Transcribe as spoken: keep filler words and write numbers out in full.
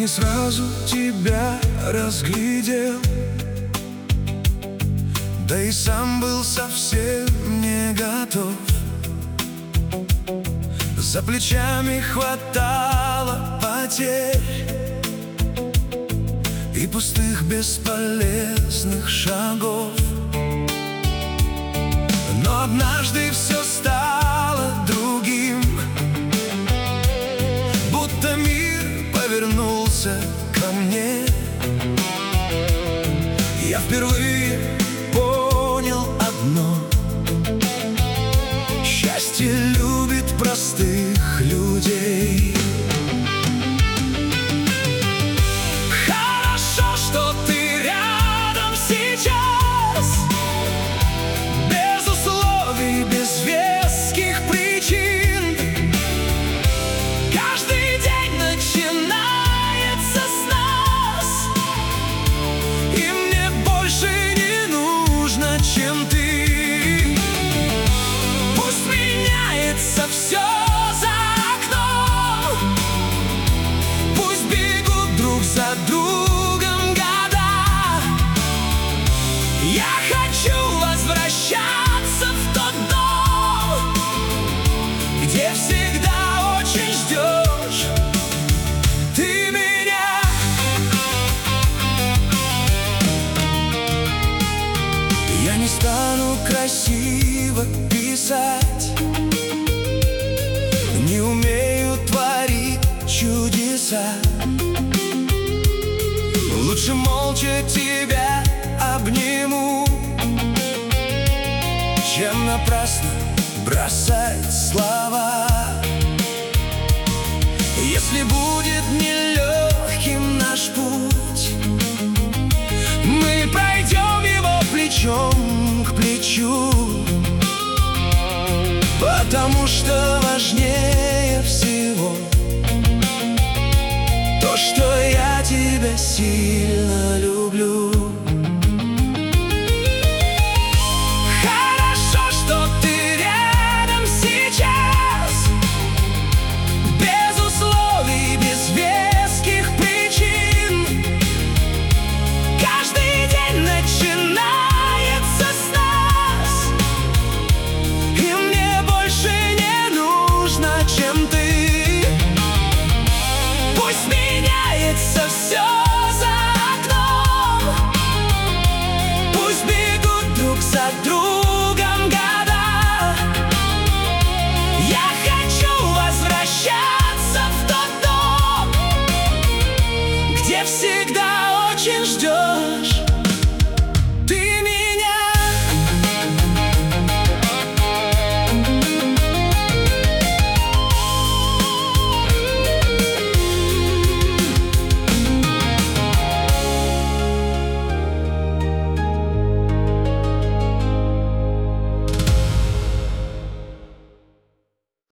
не сразу тебя разглядел, да и сам был совсем не готов. За плечами хватало потерь и пустых бесполезных шагов. Но однажды все стало другим, будто мир повернулся ко мне. Я впервые понял одно: счастье любит простых людей. Хорошо, что ты рядом сейчас, без условий, без веских причин. Каждый день начинается с нас, и мне больше не нужно, чем ты. Пусть меняется все за окном, пусть бегут друг за другом года. Я хочу возвращаться в тот дом, где всегда очень ждешь ты меня. Я не стану красиво писать, не умею творить чудеса. Лучше молча тебя обниму, чем напрасно бросать слова. Если будет нелегким наш путь, мы пройдем его плечом к плечу, потому что важнее всего то, что я тебя сильно люблю.